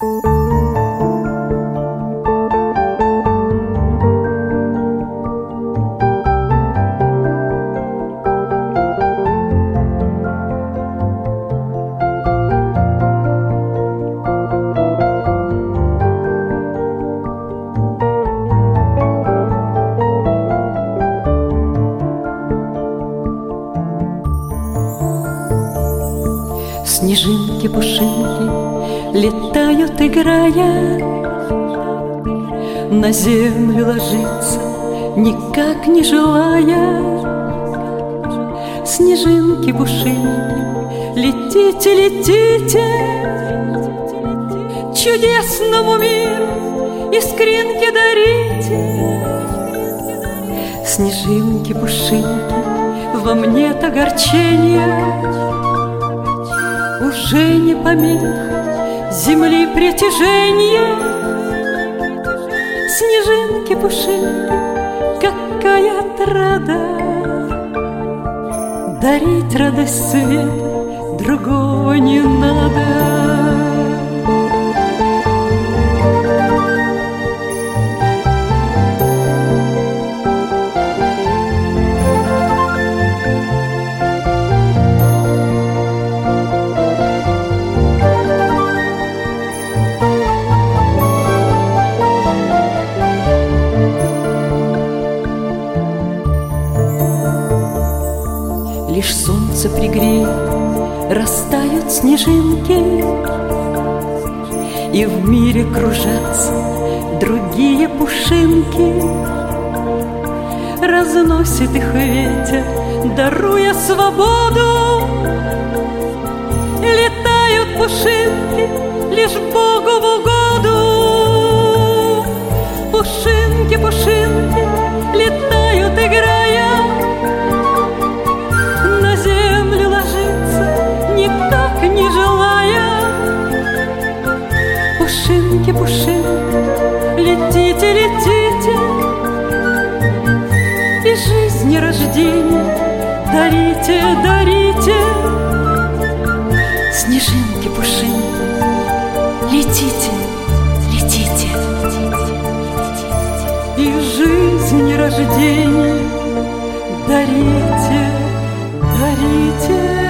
Снежинки-пушинки летают, играя, на землю ложиться, никак не желая. Снежинки-пушинки, летите, летите, чудесному миру искринки дарите. Снежинки-пушинки, во мне-то огорчения уже не помеха земли притяжения. Снежинки-пушинки, какая отрада дарить радость света, другого не надо. Лишь солнце пригреет, растают снежинки, и в мире кружатся другие пушинки. Разносит их ветер, даруя свободу. Летают пушинки лишь Богу в угоду. Пушинки, пушинки летают, играя, не желая. Пушинки, пушинки, летите, летите, и жизни рождения дарите, дарите. Снежинки, пушинки, летите, летите, и жизни рождения дарите, дарите.